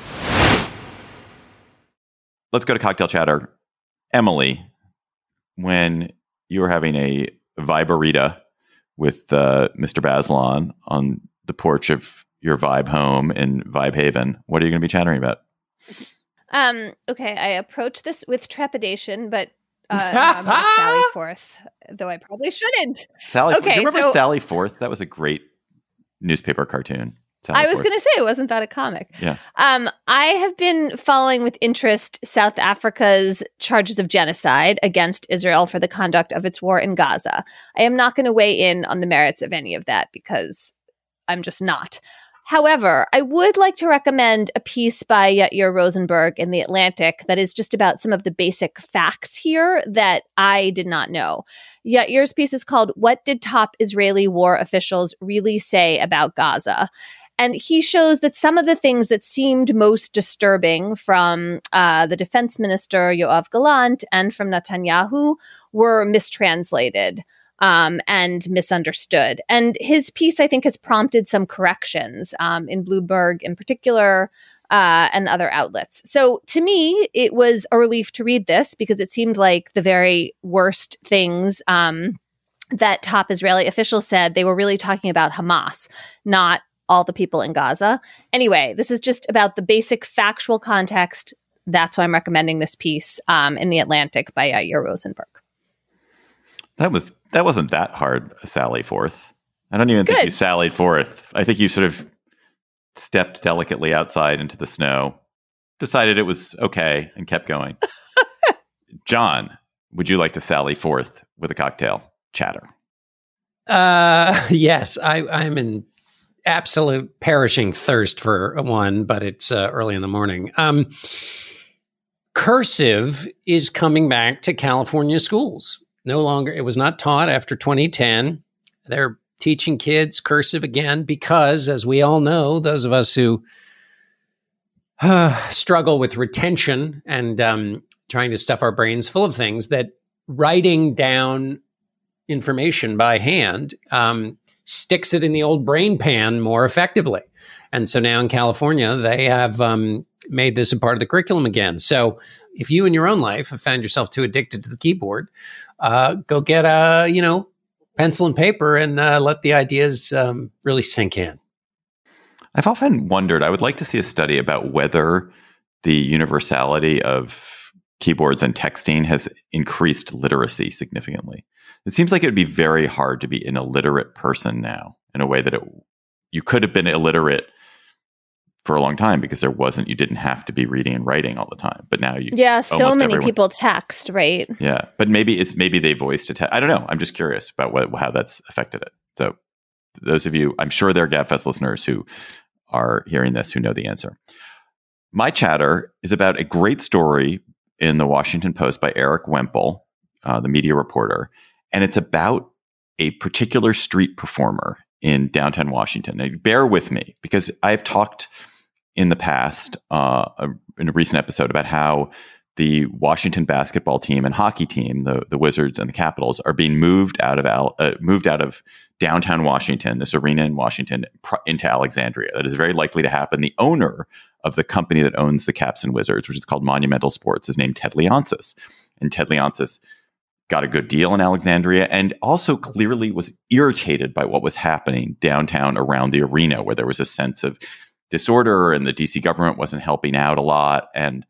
Let's go to cocktail chatter. Emily, when you were having a Vibe-a-rita with Mr. Bazelon on the porch of your Vibe home in Vibe Haven, what are you going to be chattering about? Okay, I approach this with trepidation, but I'm going to sally forth, though I probably shouldn't. Do you remember Sally Forth? That was a great newspaper cartoon. I was going to say, wasn't that a comic? Yeah. I have been following with interest South Africa's charges of genocide against Israel for the conduct of its war in Gaza. I am not going to weigh in on the merits of any of that because I'm just not. However, I would like to recommend a piece by Yair Rosenberg in The Atlantic that is just about some of the basic facts here that I did not know. Yair's piece is called "What Did Top Israeli War Officials Really Say About Gaza?" And he shows that some of the things that seemed most disturbing from the defense minister, Yoav Gallant, and from Netanyahu were mistranslated and misunderstood. And his piece, I think, has prompted some corrections in Bloomberg in particular and other outlets. So to me, it was a relief to read this because it seemed like the very worst things that top Israeli officials said, they were really talking about Hamas, not all the people in Gaza. Anyway, this is just about the basic factual context. That's why I'm recommending this piece in The Atlantic by Yair Rosenberg. That wasn't that hard, Sally Forth. I don't even think you sallied forth. I think you sort of stepped delicately outside into the snow, decided it was okay, and kept going. John, would you like to sally forth with a cocktail chatter? Yes, I'm in absolute perishing thirst for one, but it's early in the morning. Cursive is coming back to California schools. No longer, it was not taught after 2010. They're teaching kids cursive again because, as we all know, those of us who struggle with retention and trying to stuff our brains full of things, that writing down information by hand sticks it in the old brain pan more effectively. And so now in California, they have made this a part of the curriculum again. So if you in your own life have found yourself too addicted to the keyboard, go get a, pencil and paper and let the ideas really sink in. I've often wondered, I would like to see a study about whether the universality of keyboards and texting has increased literacy significantly. It seems like it would be very hard to be an illiterate person now in a way that you could have been illiterate for a long time because you didn't have to be reading and writing all the time. But now so many people text, right? Yeah. But maybe they voiced it. I don't know. I'm just curious about how that's affected it. So those of you, I'm sure there are GabFest listeners who are hearing this who know the answer. My chatter is about a great story in the Washington Post by Eric Wemple, the media reporter, and it's about a particular street performer in downtown Washington. Now, bear with me, because I've talked in the past, in a recent episode, about how the Washington basketball team and hockey team, the Wizards and the Capitals, are being moved out of downtown Washington, this arena in Washington, into Alexandria. That is very likely to happen. The owner of the company that owns the Caps and Wizards, which is called Monumental Sports, is named Ted Leonsis. And Ted Leonsis got a good deal in Alexandria, and also clearly was irritated by what was happening downtown around the arena, where there was a sense of disorder and the DC government wasn't helping out a lot, and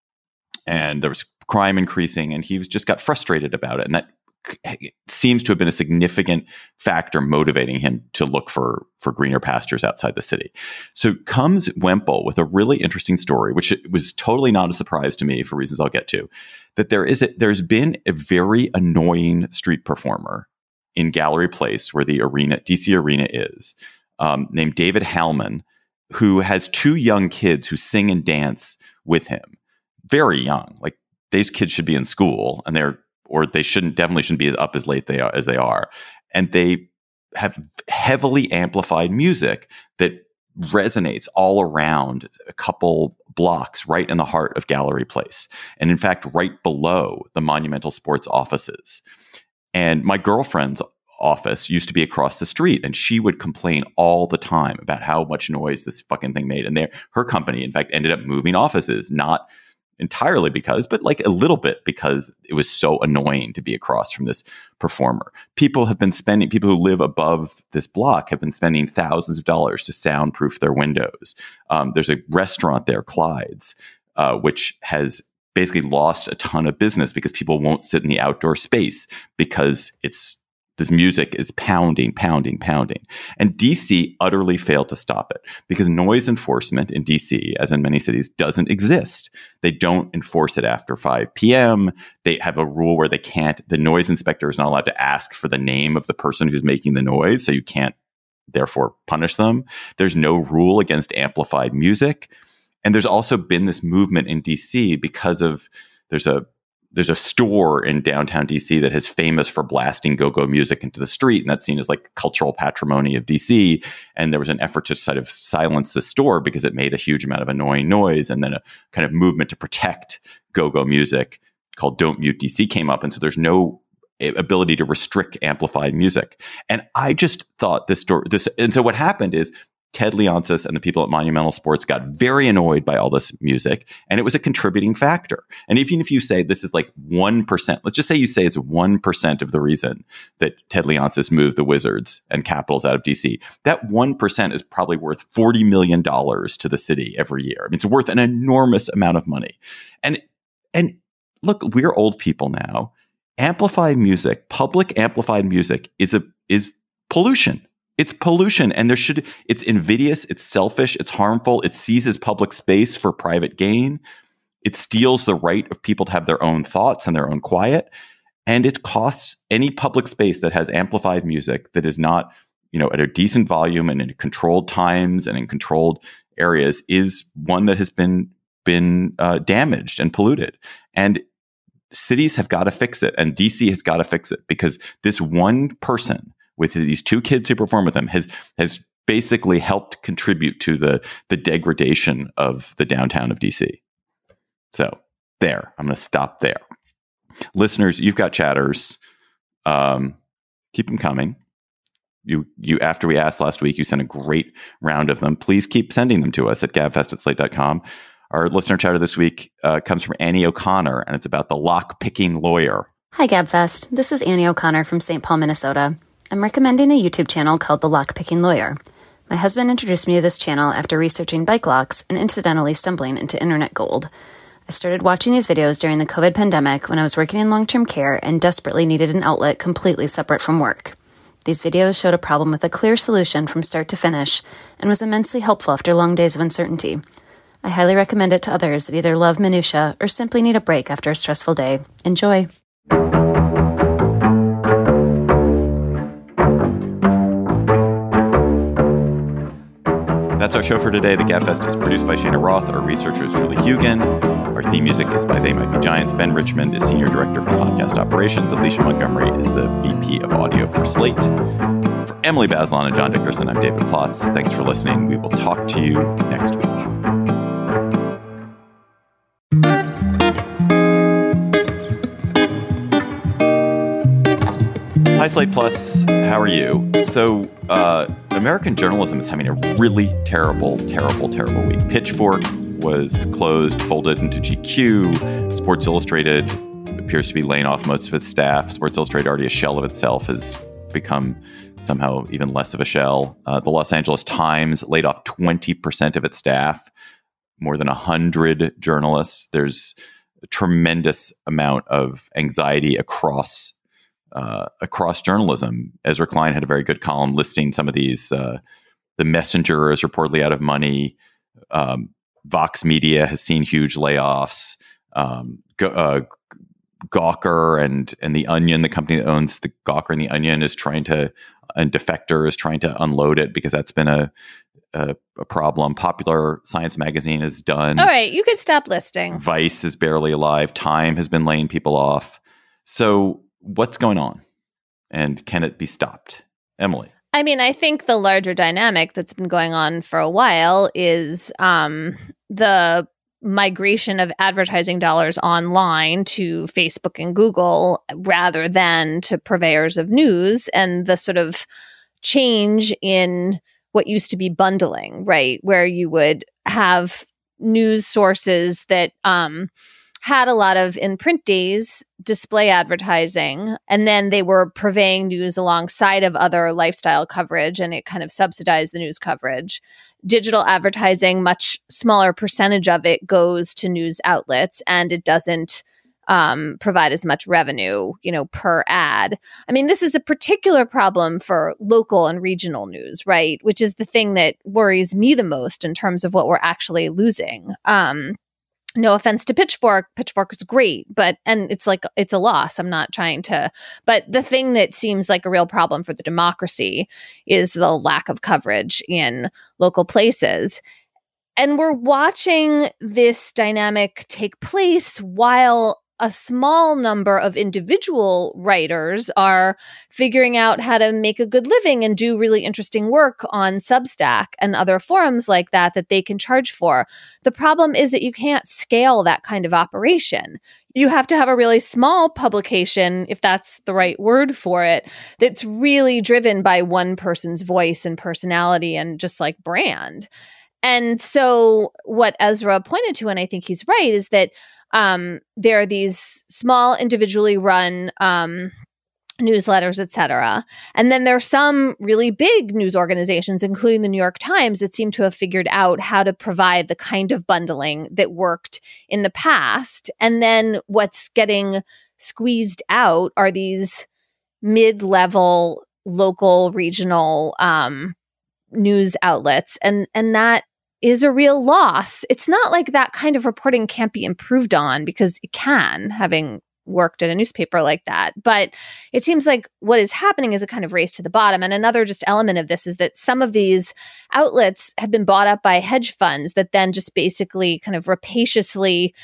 there was crime increasing, and he just got frustrated about it. And that seems to have been a significant factor motivating him to look for greener pastures outside the city. So comes Wemple with a really interesting story, which was totally not a surprise to me for reasons I'll get to, that there's been a very annoying street performer in Gallery Place, where the DC arena is, named David Hallman, who has two young kids who sing and dance with him. Very young. Like, these kids should be in school, and they definitely shouldn't be up as late as they are. And they have heavily amplified music that resonates all around a couple blocks right in the heart of Gallery Place. And in fact, right below the Monumental Sports offices. And my girlfriend's office used to be across the street, and she would complain all the time about how much noise this fucking thing made. And her company, in fact, ended up moving offices, not entirely because, but like a little bit because it was so annoying to be across from this performer. People who live above this block have been spending thousands of dollars to soundproof their windows. There's a restaurant there, Clyde's, which has basically lost a ton of business because people won't sit in the outdoor space because this music is pounding. And DC utterly failed to stop it because noise enforcement in DC, as in many cities, doesn't exist. They don't enforce it after 5 p.m. They have a rule where the noise inspector is not allowed to ask for the name of the person who's making the noise, so you can't therefore punish them. There's no rule against amplified music. And there's also been this movement in DC because of there's a store in downtown DC that is famous for blasting go-go music into the street, and that's seen as like cultural patrimony of DC. And there was an effort to sort of silence the store because it made a huge amount of annoying noise, and then a kind of movement to protect go-go music called Don't Mute DC came up, and so there's no ability to restrict amplified music. And I just thought and so what happened is Ted Leonsis and the people at Monumental Sports got very annoyed by all this music, and it was a contributing factor. And even if you say this is like 1%, let's just say you say it's 1% of the reason that Ted Leonsis moved the Wizards and Capitals out of DC, that 1% is probably worth $40 million to the city every year. I mean, it's worth an enormous amount of money. And look, we're old people now. Amplified music, public amplified music is pollution. It's pollution, and it's invidious, it's selfish, it's harmful, it seizes public space for private gain, it steals the right of people to have their own thoughts and their own quiet, and it costs any public space that has amplified music that is not, at a decent volume and in controlled times and in controlled areas is one that has been damaged and polluted. And cities have got to fix it, and DC has got to fix it, because this one person with these two kids who perform with them has basically helped contribute to the degradation of the downtown of DC. So there, I'm going to stop there. Listeners, you've got chatters. Keep them coming. You after we asked last week, you sent a great round of them. Please keep sending them to us at gabfest@slate.com. Our listener chatter this week comes from Annie O'Connor, and it's about the lock-picking lawyer. Hi, Gabfest. This is Annie O'Connor from St. Paul, Minnesota. I'm recommending a YouTube channel called The Lock-Picking Lawyer. My husband introduced me to this channel after researching bike locks and incidentally stumbling into internet gold. I started watching these videos during the COVID pandemic when I was working in long-term care and desperately needed an outlet completely separate from work. These videos showed a problem with a clear solution from start to finish and was immensely helpful after long days of uncertainty. I highly recommend it to others that either love minutia or simply need a break after a stressful day. Enjoy. That's our show for today. The Gabfest is produced by Shana Roth. Our researcher is Julie Hugan. Our theme music is by They Might Be Giants. Ben Richmond is Senior Director for Podcast Operations. Alicia Montgomery is the VP of Audio for Slate. For Emily Bazelon and John Dickerson, I'm David Plotz. Thanks for listening. We will talk to you next week. Hi, Slate Plus. How are you? So, American journalism is having a really terrible week. Pitchfork was closed, folded into GQ. Sports Illustrated appears to be laying off most of its staff. Sports Illustrated, already a shell of itself, has become somehow even less of a shell. The Los Angeles Times laid off 20% of its staff, more than 100 journalists. There's a tremendous amount of anxiety across journalism. Ezra Klein had a very good column listing some of these. The Messenger is reportedly out of money. Vox Media has seen huge layoffs. Gawker and the Onion, the company that owns the Gawker and the Onion, and Defector is trying to unload it because that's been a problem. Popular Science Magazine is done. All right, you could stop listing. Vice is barely alive. Time has been laying people off. So what's going on, and can it be stopped? Emily? I mean, I think the larger dynamic that's been going on for a while is the migration of advertising dollars online to Facebook and Google rather than to purveyors of news, and the sort of change in what used to be bundling, right? Where you would have news sources that had a lot of, in print days, display advertising, and then they were purveying news alongside of other lifestyle coverage, and it kind of subsidized the news coverage. Digital advertising, much smaller percentage of it goes to news outlets, and it doesn't provide as much revenue, per ad. I mean, this is a particular problem for local and regional news, right? Which is the thing that worries me the most in terms of what we're actually losing. No offense to Pitchfork. Pitchfork is great, and it's a loss. I'm not trying to, but the thing that seems like a real problem for the democracy is the lack of coverage in local places. And we're watching this dynamic take place while a small number of individual writers are figuring out how to make a good living and do really interesting work on Substack and other forums like that they can charge for. The problem is that you can't scale that kind of operation. You have to have a really small publication, if that's the right word for it, that's really driven by one person's voice and personality and just like brand. And so what Ezra pointed to, and I think he's right, is that there are these small individually run newsletters, et cetera. And then there are some really big news organizations, including the New York Times, that seem to have figured out how to provide the kind of bundling that worked in the past. And then what's getting squeezed out are these mid-level, local, regional news outlets. And that is a real loss. It's not like that kind of reporting can't be improved on, because it can, having worked at a newspaper like that. But it seems like what is happening is a kind of race to the bottom. And another just element of this is that some of these outlets have been bought up by hedge funds that then just basically kind of rapaciously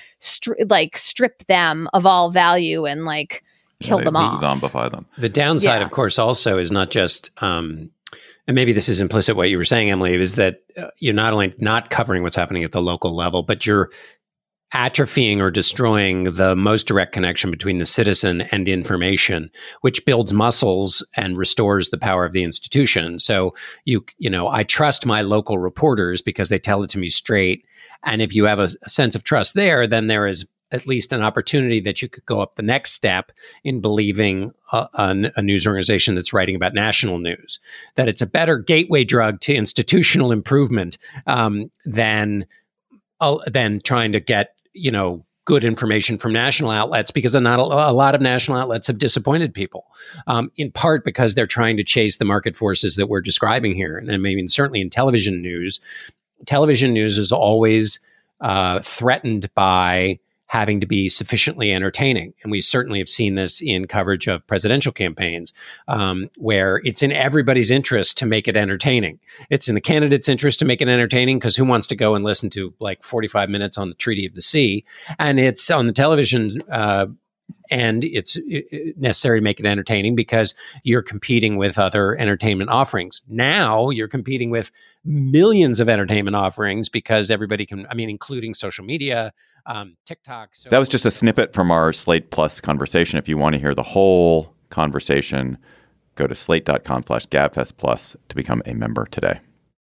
strip them of all value and kill them off. Zombify them. The downside, of course, also is not just and maybe this is implicit what you were saying, Emily, is that you're not only not covering what's happening at the local level, but you're atrophying or destroying the most direct connection between the citizen and information, which builds muscles and restores the power of the institution. So I trust my local reporters because they tell it to me straight. And if you have a sense of trust there, then there is at least an opportunity that you could go up the next step in believing a news organization that's writing about national news, that it's a better gateway drug to institutional improvement than trying to get, good information from national outlets, because not a lot of national outlets have disappointed people, in part because they're trying to chase the market forces that we're describing here. And I mean, certainly in television news is always threatened by having to be sufficiently entertaining. And we certainly have seen this in coverage of presidential campaigns, where it's in everybody's interest to make it entertaining. It's in the candidate's interest to make it entertaining, because who wants to go and listen to like 45 minutes on the Treaty of the Sea? And it's on the television and it's necessary to make it entertaining because you're competing with other entertainment offerings. Now you're competing with millions of entertainment offerings because everybody can, including social media, TikTok. So that was just a snippet from our Slate Plus conversation. If you want to hear the whole conversation, go to slate.com/GabFestPlus to become a member today.